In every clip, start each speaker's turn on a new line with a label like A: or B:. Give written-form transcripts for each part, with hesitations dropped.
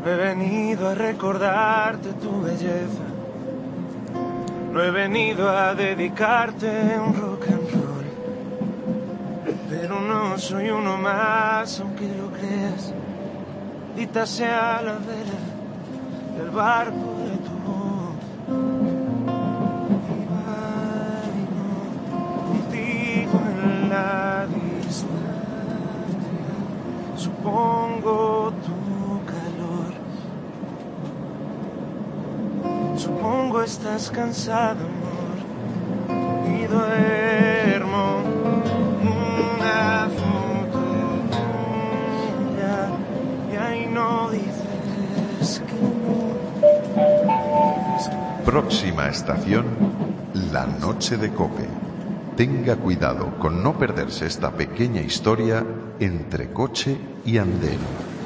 A: No he venido a recordarte tu belleza, no he venido a dedicarte un rock and roll, pero no soy uno más, aunque lo creas. Dita sea la vela del barco de tu voz, y bailo contigo en la distancia. Supongo tu calor, supongo estás cansado, amor, y duermo una foto tuya, y ahí no dices que no.
B: Próxima estación, la noche de Cope. Tenga cuidado con no perderse esta pequeña historia entre coche y andén.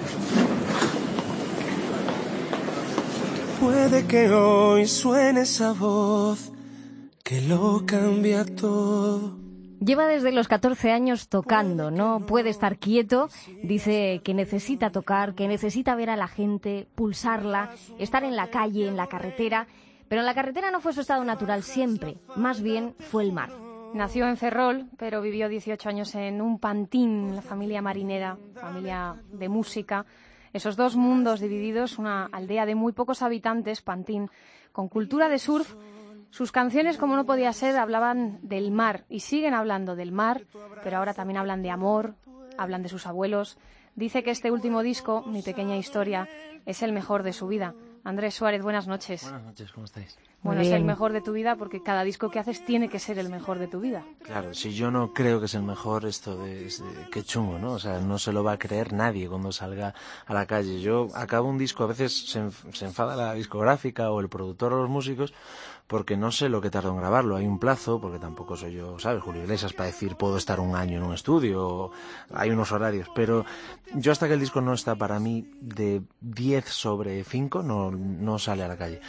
A: Puede que hoy suene esa voz que lo cambia todo.
C: Lleva desde los 14 años tocando, no puede estar quieto, dice que necesita tocar, que necesita ver a la gente, pulsarla, estar en la calle, en la carretera, pero en la carretera no fue su estado natural siempre, más bien fue el mar.
D: Nació en Ferrol, pero vivió 18 años en un Pantín, la familia marinera, familia de música. Esos dos mundos divididos, una aldea de muy pocos habitantes, Pantín, con cultura de surf. Sus canciones, como no podía ser, hablaban del mar y siguen hablando del mar, pero ahora también hablan de amor, hablan de sus abuelos. Dice que este último disco, Mi pequeña historia, es el mejor de su vida. Andrés Suárez, buenas noches.
E: Buenas noches, ¿cómo estáis?
D: Bueno, es el mejor de tu vida porque cada disco que haces tiene que ser el mejor de tu vida.
E: Claro, si yo no creo que es el mejor, qué chungo, ¿no? O sea, no se lo va a creer nadie cuando salga a la calle. Yo acabo un disco, a veces se enfada la discográfica o el productor o los músicos porque no sé lo que tardo en grabarlo. Hay un plazo, porque tampoco soy yo, ¿sabes? Julio Iglesias para decir puedo estar un año en un estudio, hay unos horarios, pero yo hasta que el disco no está para mí de 10 sobre 5 no sale a la calle.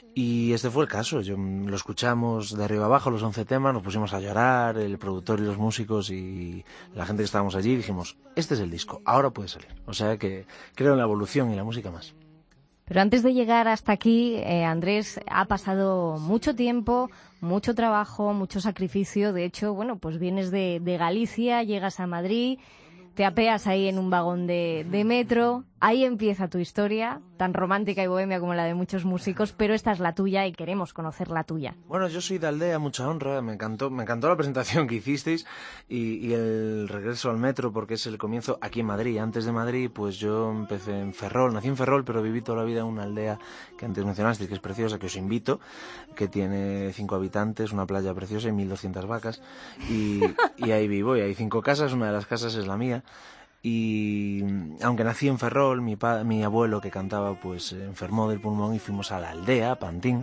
E: Y este fue el caso, lo escuchamos de arriba abajo, los 11 temas, nos pusimos a llorar, el productor y los músicos y la gente que estábamos allí, dijimos, este es el disco, ahora puede salir. O sea que creo en la evolución y la música más.
C: Pero antes de llegar hasta aquí, Andrés, ha pasado mucho tiempo, mucho trabajo, mucho sacrificio. De hecho, bueno, pues vienes de Galicia, llegas a Madrid, te apeas ahí en un vagón de metro. Ahí empieza tu historia, tan romántica y bohemia como la de muchos músicos, pero esta es la tuya y queremos conocer la tuya.
E: Bueno, yo soy de aldea, mucha honra, me encantó la presentación que hicisteis y el regreso al metro porque es el comienzo aquí en Madrid. Antes de Madrid, pues yo empecé en Ferrol, nací en Ferrol, pero viví toda la vida en una aldea que antes mencionasteis, que es preciosa, que os invito, que tiene 5 habitantes, una playa preciosa y 1.200 vacas, y ahí vivo, y hay 5 casas, una de las casas es la mía. Y aunque nací en Ferrol, mi abuelo que cantaba pues enfermó del pulmón y fuimos a la aldea, Pantín,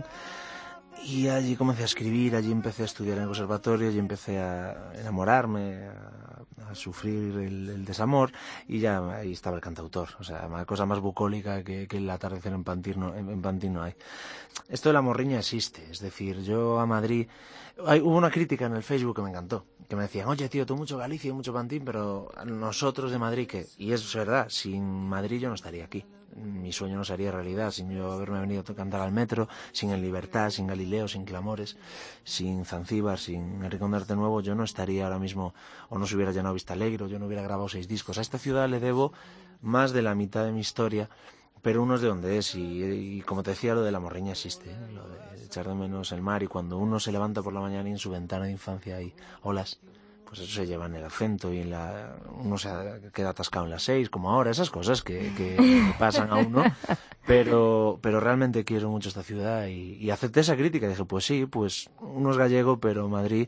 E: y allí comencé a escribir, allí empecé a estudiar en el conservatorio, allí empecé a enamorarme, a sufrir el desamor y ya ahí estaba el cantautor. O sea, una cosa más bucólica que el atardecer en Pantín no hay. Esto de la morriña existe, es decir, yo a Madrid... Hubo una crítica en el Facebook que me encantó, que me decían, oye tío, tú mucho Galicia y mucho Pantín, pero nosotros de Madrid, que y es verdad, sin Madrid yo no estaría aquí. Mi sueño no sería realidad sin yo haberme venido a cantar al metro, sin El Libertad, sin Galileo, sin Clamores, sin Zanzíbar, sin Enrique Condarte Nuevo, yo no estaría ahora mismo, o no se hubiera llenado Vista Alegre, o yo no hubiera grabado 6 discos. A esta ciudad le debo más de la mitad de mi historia, pero uno es de donde es, y como te decía, lo de la morriña existe, ¿eh? Lo de echar de menos el mar, y cuando uno se levanta por la mañana y en su ventana de infancia hay olas, pues eso se lleva en el acento y uno se queda atascado en las 6, como ahora, esas cosas que pasan a uno, pero realmente quiero mucho esta ciudad y acepté esa crítica, dije, pues sí, pues uno es gallego, pero Madrid,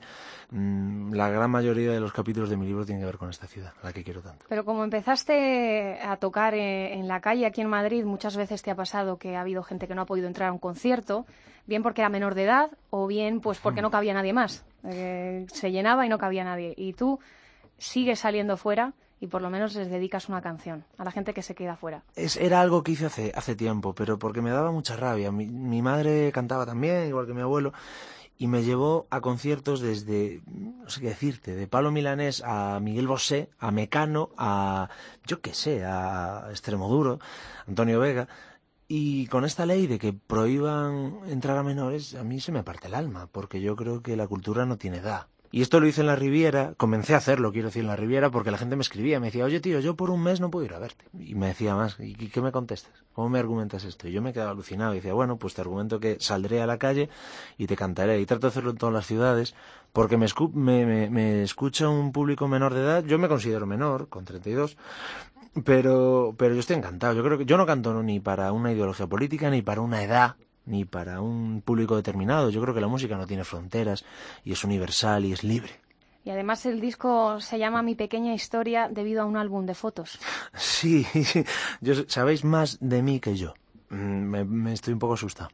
E: la gran mayoría de los capítulos de mi libro tienen que ver con esta ciudad, a la que quiero tanto.
D: Pero como empezaste a tocar en la calle aquí en Madrid, muchas veces te ha pasado que ha habido gente que no ha podido entrar a un concierto, bien porque era menor de edad o bien pues porque no cabía nadie más. Se llenaba y no cabía nadie. Y tú sigues saliendo fuera y por lo menos les dedicas una canción a la gente que se queda fuera.
E: Era algo que hice hace tiempo, pero porque me daba mucha rabia. Mi madre cantaba también, igual que mi abuelo, y me llevó a conciertos desde, no sé qué decirte, de Palo Milanés a Miguel Bosé, a Mecano, a, yo qué sé, a Extremoduro, Antonio Vega. Y con esta ley de que prohíban entrar a menores, a mí se me parte el alma, porque yo creo que la cultura no tiene edad. Y esto lo hice en la Riviera, comencé a hacerlo, quiero decir, en la Riviera, porque la gente me escribía, me decía, oye tío, yo por un mes no puedo ir a verte. Y me decía más, ¿y qué me contestas? ¿Cómo me argumentas esto? Y yo me quedaba alucinado y decía, bueno, pues te argumento que saldré a la calle y te cantaré. Y trato de hacerlo en todas las ciudades, porque me escucha un público menor de edad, yo me considero menor, con 32, pero yo estoy encantado. Yo creo que yo no canto ni para una ideología política, ni para una edad, ni para un público determinado. Yo creo que la música no tiene fronteras y es universal y es libre.
D: Y además el disco se llama Mi pequeña historia debido a un álbum de fotos.
E: Sí, sabéis más de mí que yo. Me estoy un poco asustado.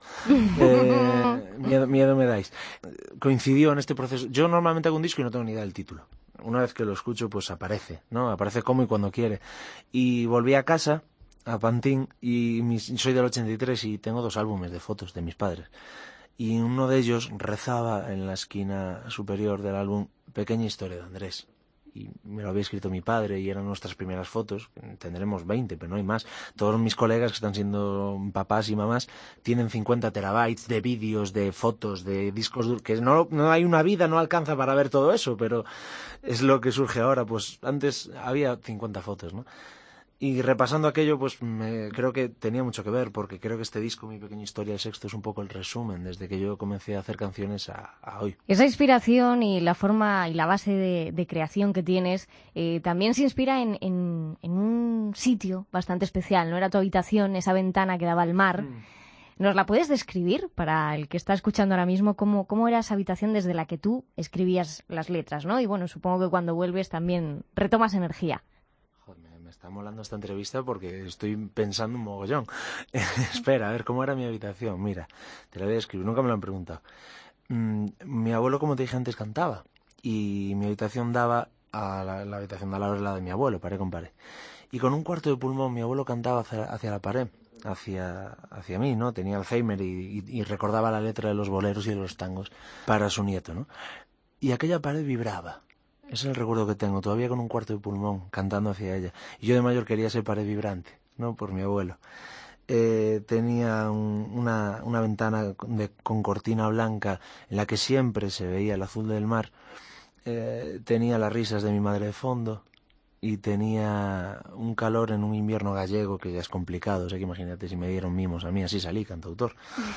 E: Miedo me dais. Coincidió en este proceso. Yo normalmente hago un disco y no tengo ni idea del título. Una vez que lo escucho, pues aparece, ¿no? Aparece como y cuando quiere. Y volví a casa, a Pantín, y soy del 83 y tengo 2 álbumes de fotos de mis padres. Y uno de ellos rezaba en la esquina superior del álbum Pequeña historia de Andrés. Y me lo había escrito mi padre y eran nuestras primeras fotos. Tendremos 20, pero no hay más. Todos mis colegas que están siendo papás y mamás tienen 50 terabytes de vídeos, de fotos, de discos duros, que no hay una vida, no alcanza para ver todo eso, pero es lo que surge ahora. Pues antes había 50 fotos, ¿no? Y repasando aquello, pues creo que tenía mucho que ver, porque creo que este disco, Mi pequeña historia del Sexto, es un poco el resumen desde que yo comencé a hacer canciones a hoy.
C: Esa inspiración y la forma y la base de creación que tienes también se inspira en un sitio bastante especial, ¿no? Era tu habitación, esa ventana que daba al mar. ¿Nos la puedes describir para el que está escuchando ahora mismo cómo era esa habitación desde la que tú escribías las letras, ¿no? Y bueno, supongo que cuando vuelves también retomas energía.
E: Me está molando esta entrevista porque estoy pensando un mogollón. Espera, a ver, ¿cómo era mi habitación? Mira, te la voy a describir, nunca me lo han preguntado. Mi abuelo, como te dije antes, cantaba. Y mi habitación daba a la habitación de al lado de la de mi abuelo, pared con pared. Y con un cuarto de pulmón mi abuelo cantaba hacia la pared, hacia mí, ¿no? Tenía Alzheimer y recordaba la letra de los boleros y de los tangos para su nieto, ¿no? Y aquella pared vibraba. Ese es el recuerdo que tengo, todavía con un cuarto de pulmón, cantando hacia ella. Y yo de mayor quería ser pared vibrante, ¿no? Por mi abuelo. Tenía una ventana con cortina blanca en la que siempre se veía el azul del mar. Tenía las risas de mi madre de fondo. Y tenía un calor en un invierno gallego que ya es complicado. O sea que imagínate si me dieron mimos a mí, así salí, cantautor.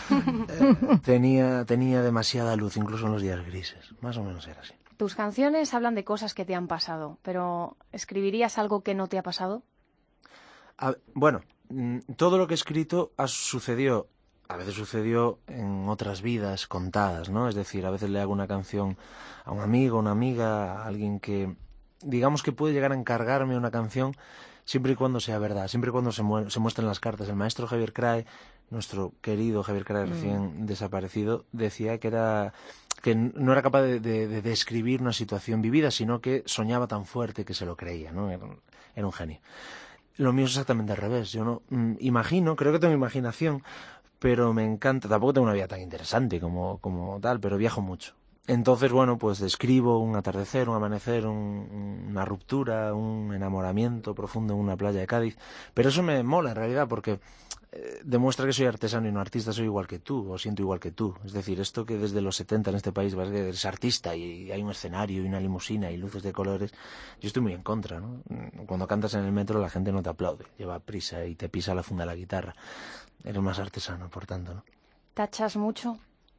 E: Tenía demasiada luz, incluso en los días grises. Más o menos era así.
D: Tus canciones hablan de cosas que te han pasado, pero ¿escribirías algo que no te ha pasado?
E: Bueno, todo lo que he escrito sucedió, a veces sucedió en otras vidas contadas, ¿no? Es decir, a veces le hago una canción a un amigo, una amiga, a alguien que, digamos que puede llegar a encargarme una canción siempre y cuando sea verdad, siempre y cuando se muestren las cartas. El maestro Javier Crae, nuestro querido Javier Crae recién desaparecido, decía que no era capaz de describir una situación vivida, sino que soñaba tan fuerte que se lo creía, ¿no? Era un genio. Lo mío es exactamente al revés. Yo no imagino, creo que tengo imaginación, pero me encanta. Tampoco tengo una vida tan interesante como tal, pero viajo mucho. Entonces, bueno, pues describo un atardecer, un amanecer, una ruptura, un enamoramiento profundo en una playa de Cádiz. Pero eso me mola en realidad porque demuestra que soy artesano y no artista, soy igual que tú, o siento igual que tú. Es decir, esto que desde los 70 en este país vas a que eres artista y hay un escenario y una limusina y luces de colores, yo estoy muy en contra, ¿no? Cuando cantas en el metro la gente no te aplaude, lleva prisa y te pisa la funda de la guitarra. Eres más artesano, por tanto, ¿no?
D: ¿Tachas mucho?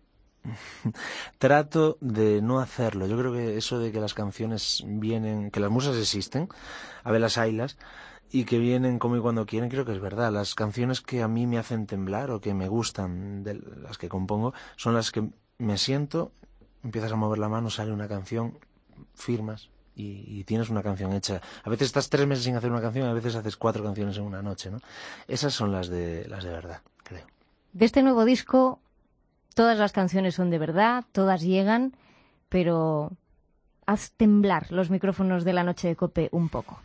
E: Trato de no hacerlo. Yo creo que eso de que las canciones vienen, que las musas existen, a ver las haylas, y que vienen como y cuando quieren, creo que es verdad. Las canciones que a mí me hacen temblar o que me gustan, de las que compongo, son las que me siento, empiezas a mover la mano, sale una canción, firmas y tienes una canción hecha. A veces estás 3 meses sin hacer una canción, a veces haces 4 canciones en una noche, ¿no? Esas son las de verdad, creo.
C: De este nuevo disco, todas las canciones son de verdad, todas llegan, pero haz temblar los micrófonos de La Noche de Cope un poco.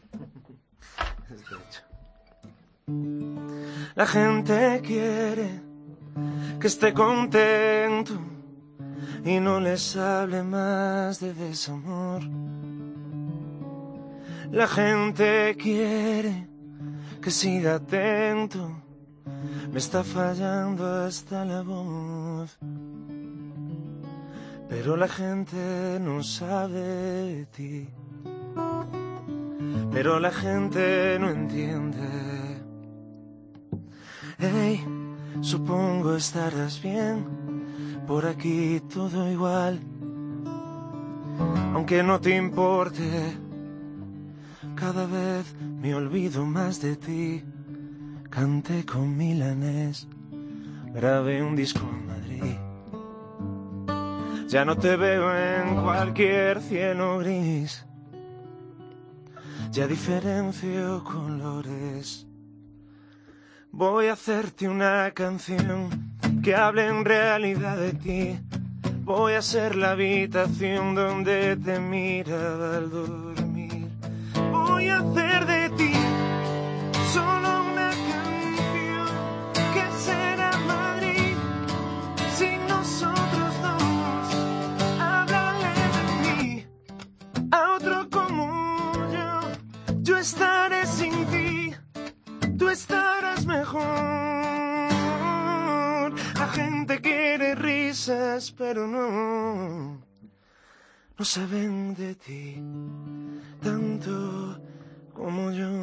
A: La gente quiere que esté contento y no les hable más de desamor. La gente quiere que siga atento Me está fallando hasta la voz. Pero la gente no sabe de ti. Pero la gente no entiende. Hey, supongo estarás bien. Por aquí todo igual. Aunque no te importe, cada vez me olvido más de ti. Canté con Milanés, grabé un disco en Madrid. Ya no te veo en cualquier cielo gris. Ya diferencio colores. Voy a hacerte una canción que hable en realidad de ti. Voy a ser la habitación donde te miraba al dormir. Voy a hacer de ti solo una canción que será Madrid sin nosotros dos. Háblale de mí a otro como yo estaré sin ti, tú estarás mejor. La gente quiere risas, pero no saben de ti tanto como yo.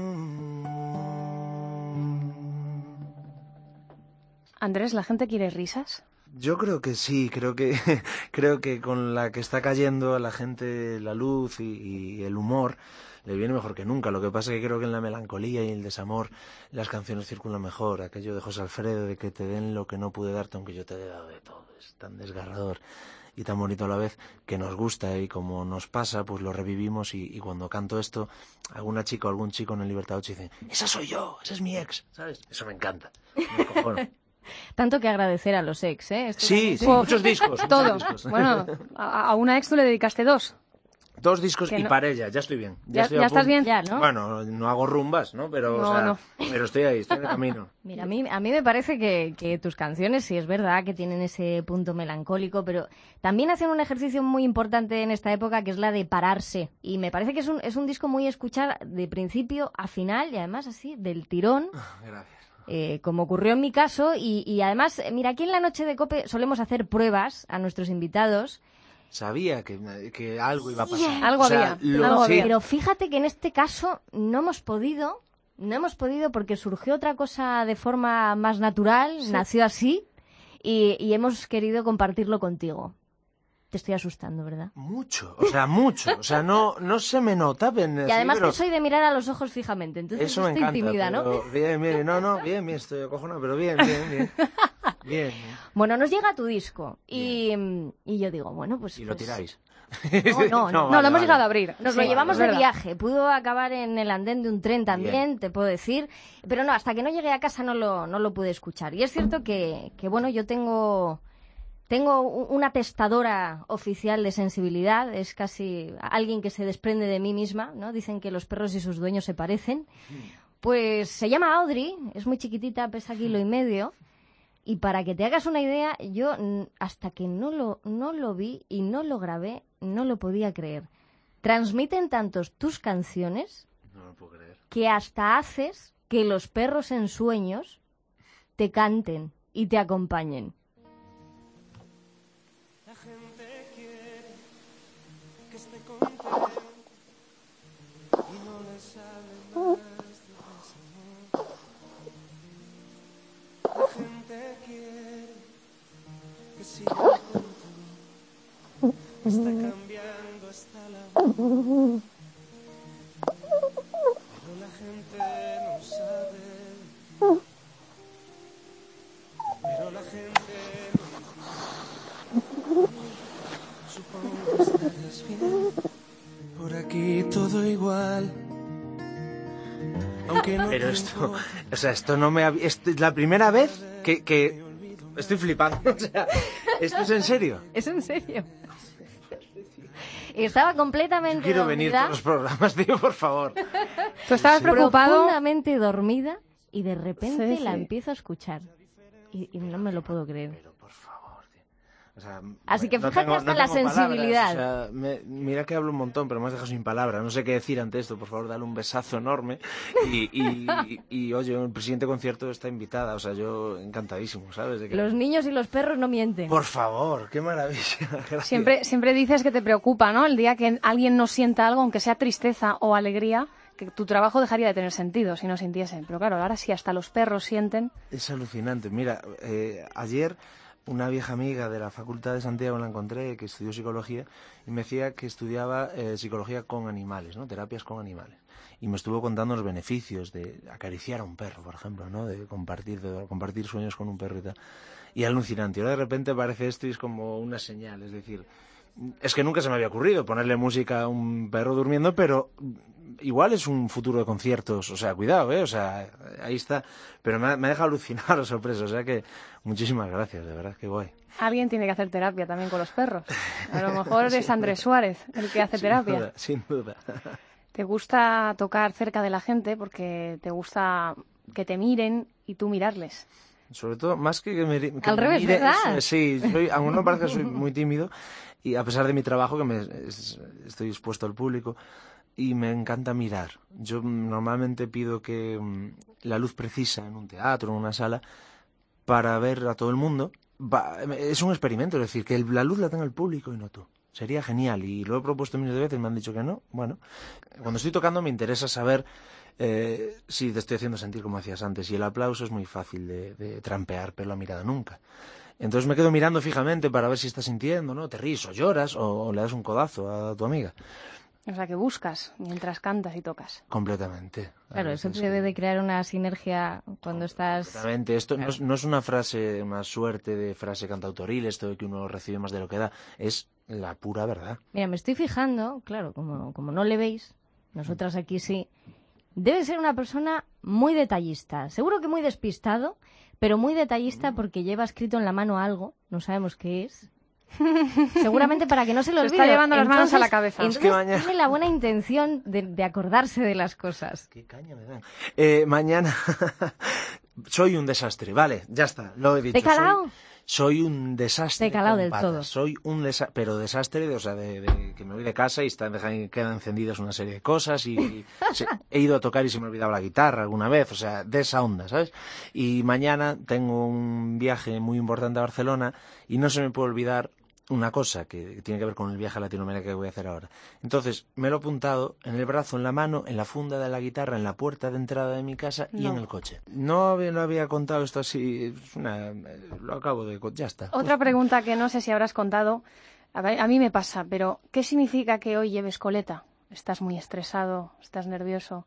D: Andrés, ¿la gente quiere risas?
E: Yo creo que sí, creo que con la que está cayendo a la gente la luz y el humor le viene mejor que nunca. Lo que pasa es que creo que en la melancolía y el desamor las canciones circulan mejor. Aquello de José Alfredo, de que te den lo que no pude darte aunque yo te he dado de todo. Es tan desgarrador y tan bonito a la vez que nos gusta, y como nos pasa, pues lo revivimos, y cuando canto esto, alguna chica o algún chico en el Libertad 8 dice: esa soy yo, esa es mi ex, ¿sabes? Eso me encanta, me cojono.
C: Tanto que agradecer a los ex, ¿eh?
E: Sí, muchos discos.
D: Todo.
E: Muchos discos.
D: Bueno, a una ex tú le dedicaste 2.
E: 2 discos
D: Que
E: y
D: no...
E: para ella, ya estoy bien.
D: ¿Ya
E: estoy
D: estás bien?
C: Ya, ¿no?
E: Bueno, no hago rumbas, ¿no? Pero,
D: No,
E: o sea,
D: no.
E: pero estoy ahí, estoy de camino.
C: Mira, a mí me parece que tus canciones, sí es verdad que tienen ese punto melancólico, pero también hacen un ejercicio muy importante en esta época, que es la de pararse. Y me parece que es un disco muy a escuchar de principio a final, y además así, del tirón.
E: Gracias.
C: Como ocurrió en mi caso, y además, mira, aquí en la Noche de Cope solemos hacer pruebas a nuestros invitados.
E: Sabía que algo iba a pasar.
D: Algo había, algo
E: sí.
D: había.
C: Pero fíjate que en este caso no hemos podido porque surgió otra cosa de forma más natural, nació así, y hemos querido compartirlo contigo. Te estoy asustando, ¿verdad?
E: Mucho, no se me nota.
C: Y además que soy de mirar a los ojos fijamente, entonces
E: eso me
C: esto
E: encanta,
C: intimida, ¿no?
E: pero bien, estoy acojonado, pero bien. Bien.
C: Bueno, nos llega tu disco y yo digo, bueno, pues...
E: Y lo tiráis.
C: No,
D: lo hemos llegado a abrir.
C: Nos
D: Sí,
C: lo llevamos
D: es
C: de
D: verdad.
C: viaje. Pudo acabar en el andén de un tren también,
E: Bien.
C: te puedo decir. Pero no, hasta que no llegué a casa no lo pude escuchar. Y es cierto que bueno, yo tengo una testadora oficial de sensibilidad. Es casi alguien que se desprende de mí misma, ¿no? Dicen que los perros y sus dueños se parecen. Pues se llama Audrey, es muy chiquitita, pesa 1,5 kg. Y para que te hagas una idea, yo hasta que no lo vi y no lo grabé, no lo podía creer. Transmiten tantos tus canciones
E: No lo puedo creer.
C: que hasta haces que los perros en sueños te canten y te acompañen.
A: La gente quiere que esté contento y no les hable más de desamor. La gente quiere que siga junto. Está cambiando hasta la voz. Pero la gente no sabe de ti. Pero la gente no entiende. Supongo estarás bien. Por aquí todo igual. Aunque no
E: Pero
A: te
E: esto,
A: importe.
E: o sea, esto no me había... Esto es la primera vez que estoy flipando. O sea, ¿esto es en serio?
C: ¿Es en serio? Estaba completamente
E: Quiero venir a
C: dormida,
E: todos los programas, tío, por favor.
D: Tú estabas preocupado.
C: profundamente dormida, y de repente
D: Sí,
C: la
D: sí.
C: empiezo a escuchar. Y no me lo puedo creer.
E: Pero por favor, tío. O sea,
C: así que fíjate hasta la sensibilidad.
E: O sea, mira que hablo un montón, pero me has dejado sin palabras. No sé qué decir ante esto. Por favor, dale un besazo enorme. Y oye, el siguiente concierto está invitada. O sea, yo encantadísimo, ¿sabes? De que...
C: Los niños y los perros no mienten.
E: Por favor, qué maravilla.
D: Siempre dices que te preocupa, ¿no? El día que alguien no sienta algo, aunque sea tristeza o alegría, que tu trabajo dejaría de tener sentido si no sintiesen. Pero claro, ahora sí, hasta los perros sienten.
E: Es alucinante. Mira, ayer una vieja amiga de la Facultad de Santiago la encontré, que estudió psicología, y me decía que estudiaba psicología con animales, ¿no? Terapias con animales. Y me estuvo contando los beneficios de acariciar a un perro, por ejemplo, ¿no? De compartir sueños con un perro y tal. Y alucinante. Y ahora de repente aparece esto y es como una señal, es decir... Es que nunca se me había ocurrido ponerle música a un perro durmiendo, pero igual es un futuro de conciertos. O sea, cuidado, ¿eh? O sea, ahí está. Pero me ha dejado alucinado, sorpresa. O sea que muchísimas gracias, de verdad, qué guay.
D: Alguien tiene que hacer terapia también con los perros. A lo mejor es Andrés Suárez el que hace terapia.
E: Sin duda.
D: ¿Te gusta tocar cerca de la gente porque te gusta que te miren y tú mirarles?
E: Sobre todo, más que me
C: al revés,
E: mire,
C: ¿verdad?
E: Sí, aún no parece que soy muy tímido, y a pesar de mi trabajo, estoy expuesto al público, y me encanta mirar. Yo normalmente pido que la luz precisa en un teatro, en una sala, para ver a todo el mundo. Es un experimento, es decir, que la luz la tenga el público y no tú. Sería genial, y lo he propuesto miles de veces, me han dicho que no. Bueno, cuando estoy tocando me interesa saber si te estoy haciendo sentir como hacías antes, y el aplauso es muy fácil de trampear, pero la mirada nunca. Entonces me quedo mirando fijamente para ver si estás sintiendo, ¿no? Te ríes o lloras o le das un codazo a tu amiga.
D: O sea, que buscas mientras cantas y tocas.
E: Completamente.
C: Claro, eso te debe de crear una sinergia cuando estás...
E: Completamente. Esto no es una frase, una suerte de frase cantautoril, esto de que uno recibe más de lo que da. Es la pura verdad.
C: Mira, me estoy fijando, claro, como no le veis, nosotras aquí sí, debe ser una persona muy detallista. Seguro que muy despistado, pero muy detallista porque lleva escrito en la mano algo, no sabemos qué es. Seguramente para que no se lo olvide.
D: Se está llevando las manos a la cabeza.
C: Entonces tiene la buena intención de acordarse de las cosas.
E: Qué caña me dan. Mañana soy un desastre, vale, ya está, lo he dicho.
C: ¿Te he calado?
E: Soy un desastre.
C: Te he calado del todo.
E: Soy un desastre, pero desastre, o sea, de que me voy de casa y quedan encendidas una serie de cosas y he ido a tocar y se me ha olvidado la guitarra alguna vez, o sea, de esa onda, ¿sabes? Y mañana tengo un viaje muy importante a Barcelona y no se me puede olvidar una cosa que tiene que ver con el viaje a Latinoamérica que voy a hacer ahora. Entonces, me lo he apuntado en el brazo, en la mano, en la funda de la guitarra, en la puerta de entrada de mi casa y en el coche. No había contado esto así, lo acabo de... ya está.
D: Otra pregunta que no sé si habrás contado, a mí me pasa, pero ¿qué significa que hoy lleves coleta? ¿Estás muy estresado? ¿Estás nervioso?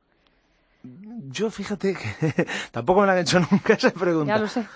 E: Yo, fíjate que tampoco me la han hecho nunca esa pregunta.
D: Ya lo sé.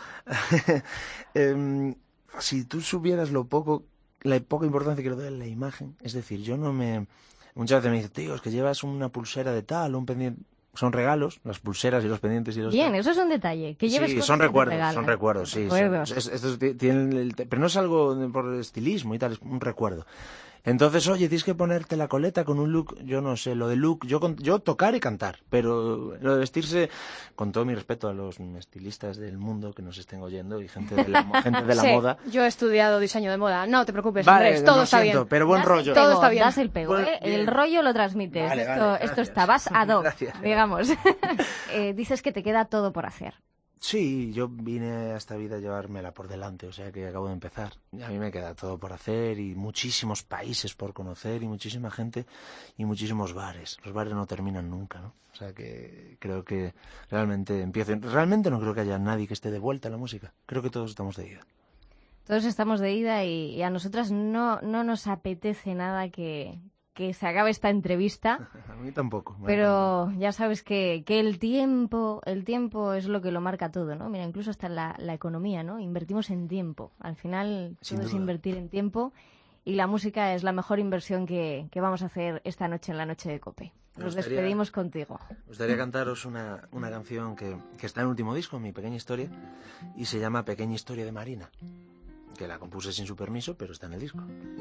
E: Si tú supieras la poca importancia que le doy a la imagen, es decir, yo no me... Muchas veces me dicen, tío, es que llevas una pulsera de tal o un pendiente... Son regalos, las pulseras y los pendientes y los...
C: Bien, eso es un detalle. Que lleves
E: sí,
C: cosas
E: son
C: que
E: recuerdos, sí. Estos tienen pero no es algo por estilismo y tal, es un recuerdo. Entonces, oye, tienes que ponerte la coleta con un look, yo no sé, lo de look, yo tocar y cantar, pero lo de vestirse, con todo mi respeto a los estilistas del mundo que nos estén oyendo y gente de la
D: sí,
E: moda.
D: Yo he estudiado diseño de moda, no te preocupes,
E: vale,
D: Andrés, todo está bien.
E: Pero buen rollo.
D: Todo está bien.
C: Das el pego, el rollo lo transmites,
E: Vale,
C: esto está, vas ad hoc,
E: gracias.
C: digamos. Dices que te queda todo por hacer.
E: Sí, yo vine a esta vida a llevármela por delante, o sea que acabo de empezar. A mí me queda todo por hacer y muchísimos países por conocer y muchísima gente y muchísimos bares. Los bares no terminan nunca, ¿no? O sea que creo que realmente empiezo. Realmente no creo que haya nadie que esté de vuelta en la música. Creo que todos estamos de ida.
C: Todos estamos de ida y a nosotras no nos apetece nada que se acabe esta entrevista.
E: A mí tampoco.
C: Pero ya sabes que el tiempo es lo que lo marca todo, ¿no? Mira, incluso hasta la economía, ¿no? Invertimos en tiempo. Al final todo es invertir en tiempo y la música es la mejor inversión que vamos a hacer esta noche en la noche de COPE. Nos despedimos contigo.
E: Me gustaría cantaros una canción que está en el último disco, Mi Pequeña Historia, y se llama Pequeña Historia de Marina, que la compuse sin su permiso, pero está en el disco.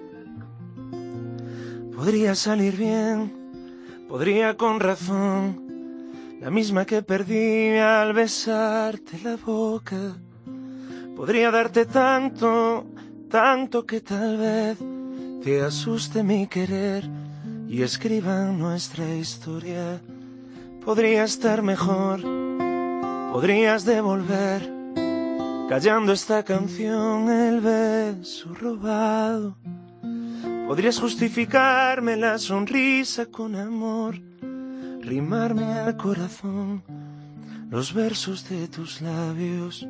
E: Podría salir bien, podría con razón, la misma que perdí al besarte la boca. Podría darte tanto
A: tanto que tal vez te asuste mi querer y escriban nuestra historia. Podría estar mejor, podrías devolver, callando esta canción, el beso robado. Podrías justificarme la sonrisa con amor, rimarme al corazón los versos de tus labios.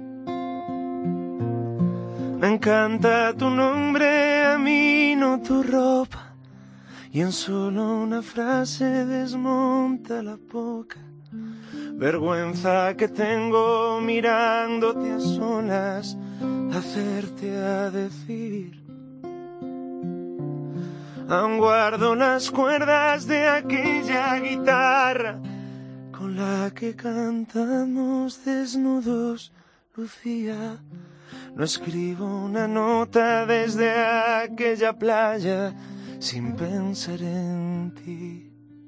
A: Me encanta tu nombre, a mí no tu ropa, y en solo una frase desmonta la poca vergüenza que tengo mirándote a solas, hacerte a decir. Aún guardo las cuerdas de aquella guitarra con la que cantamos desnudos, Lucía. No escribo una nota desde aquella playa sin pensar en ti.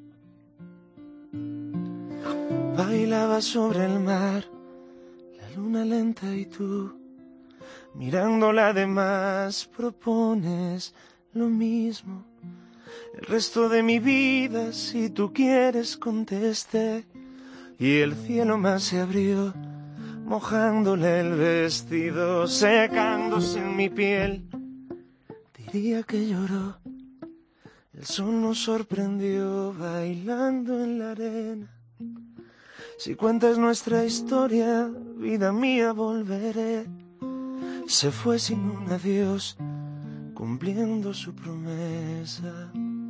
A: Bailaba sobre el mar la luna lenta y tú, mirándola de más, propones lo mismo. El resto de mi vida, si tú quieres, contesté, y el cielo más se abrió, mojándole el vestido, secándose en mi piel. Diría que lloró. El sol nos sorprendió bailando en la arena. Si cuentas nuestra historia, vida mía, volveré. Se fue sin un adiós, cumpliendo su promesa.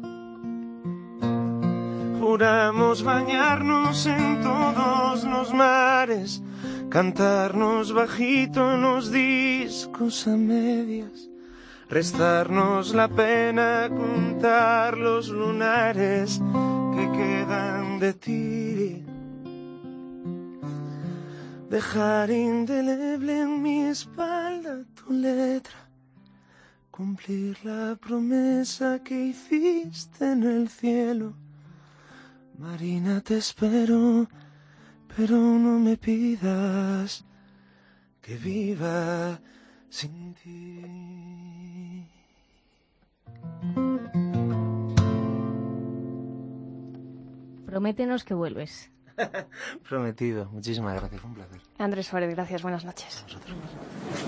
A: Juramos bañarnos en todos los mares, cantarnos bajito en los discos a medias, restarnos la pena, contar los lunares que quedan de ti, dejar indeleble en mi espalda tu letra, cumplir la promesa que hiciste en el cielo. Marina, te espero, pero no me pidas que viva sin ti.
C: Prométenos que vuelves.
E: Prometido. Muchísimas gracias, fue un placer.
D: Andrés Suárez, gracias, buenas noches.
E: A vosotros.